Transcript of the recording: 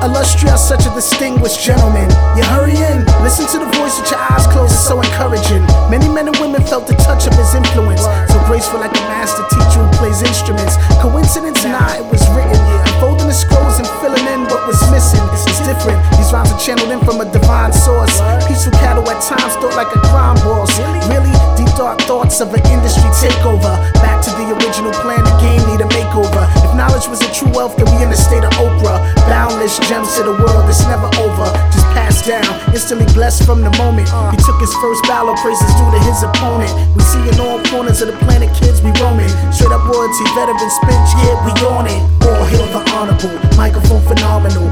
illustrious, such a distinguished gentleman. You hurry in, listen to the voice with your eyes closed, it's so encouraging. Many men and women felt the touch of his influence, so graceful like a master teacher who plays instruments. Coincidence? Nah, it was written. Folding the scrolls and filling in what was missing. It's different, these rhymes are channeled in from a divine source. Peaceful cattle at times thought like a crime boss. Really deep dark thoughts of an industry takeover. Back to the original plan, the game need a makeover. If knowledge was a true wealth, then we in the state of Oprah. Boundless gems to the world, it's never over, just passed down, instantly blessed from the moment he took his first bow of praises due to his opponent. We see in all corners of the planet kids we roaming. Straight up royalty, veteran spinach, yeah, we on it. All hail the honorable, microphone phenomenal.